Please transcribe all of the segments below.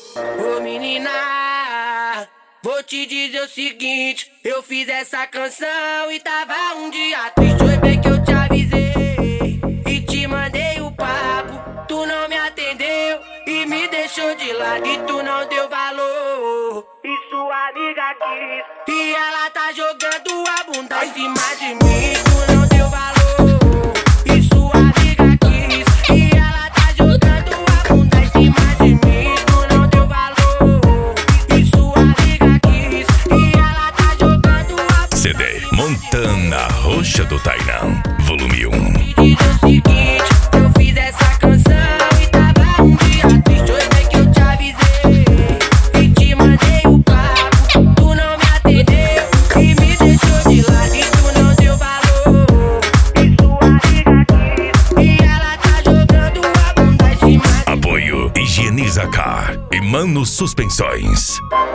Ô menina, vou te dizer o seguinte, eu fiz essa canção e tava um dia triste. Foi bem que eu te avisei e te mandei o papo, tu não me atendeu e me deixou de lado e tu não deu valor. E sua amiga quis e ela tá jogando a bunda em cima de mim, tu não deu valor. E sua amiga quis e ela tá jogando a bunda em cima de mim, tu não deu valor. E sua amiga quis e ela tá jogando a bunda. CD Montana Roxa do Tainan, volume 1. Me diz o seguinte, eu fiz essa canção e tava um dia triste. Foi bem que eu te avisei e te mandei o papo, tu não me atendeu e me deixou de lado e tu não deu valor. E sua amiga quis e ela tá jogando a bunda em cima de mim. Apoio Higieniza Car e Mano Suspensões.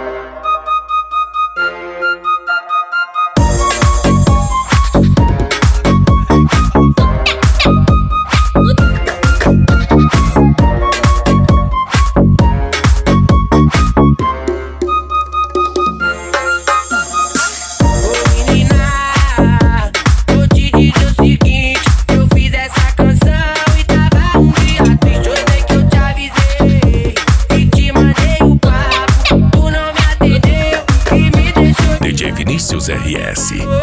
Ô menina, vou te dizer o seguinte, eu fiz essa canção e tava um dia triste. Foi bem que eu te avisei e te mandei o papo, tu não me atendeu e me deixou de DJ Vinícius RS